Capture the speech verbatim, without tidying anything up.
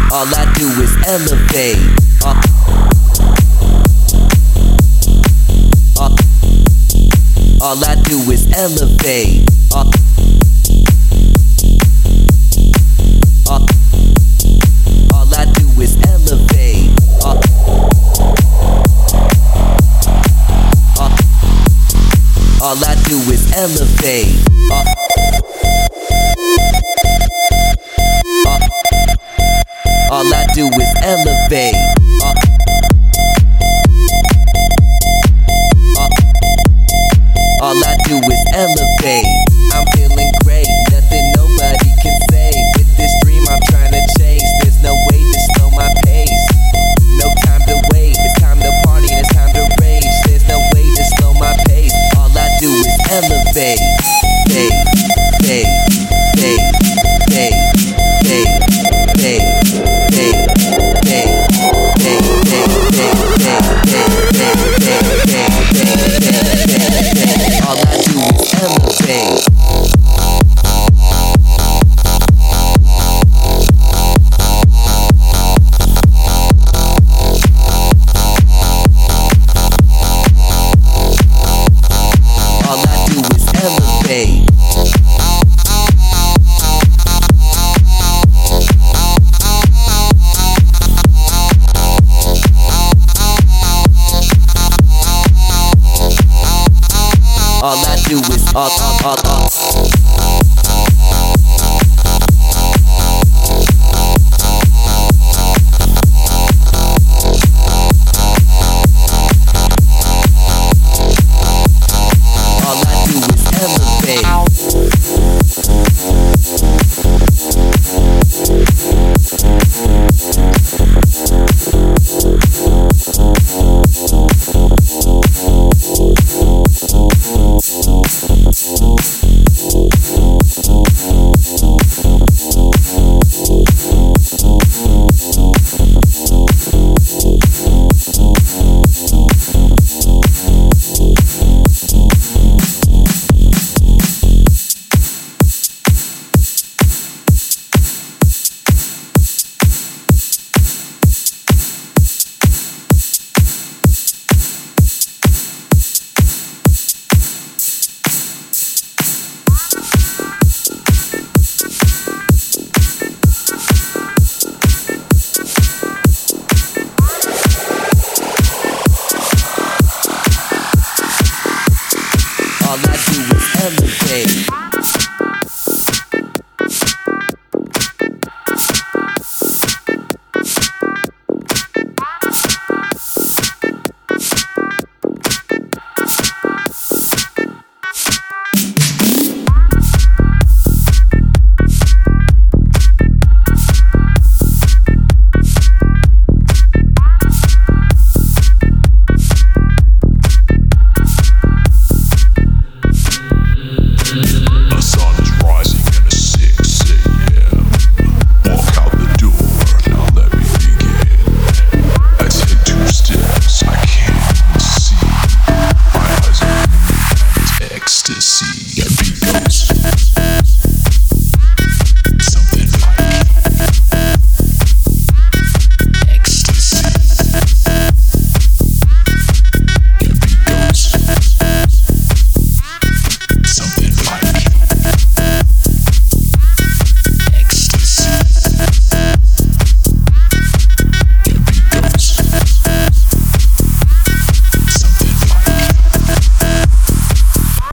All I do is elevate. Uh, uh, all I do is elevate. Uh, uh, all I do is elevate. Uh, uh, all I do is elevate. Uh, uh, all I do is elevate. Uh, uh, all I do is elevate. I'm feeling great, nothing nobody can say. With this dream I'm trying to chase, there's no way to slow my pace. No time to wait, it's time to party and it's time to rage. There's no way to slow my pace. All I do is elevate. Hey, hey, hey, hey, hey, hey, hey, hey, hey, hey, all I do is elevate. All I do is elevate. All I do is all, all, all, all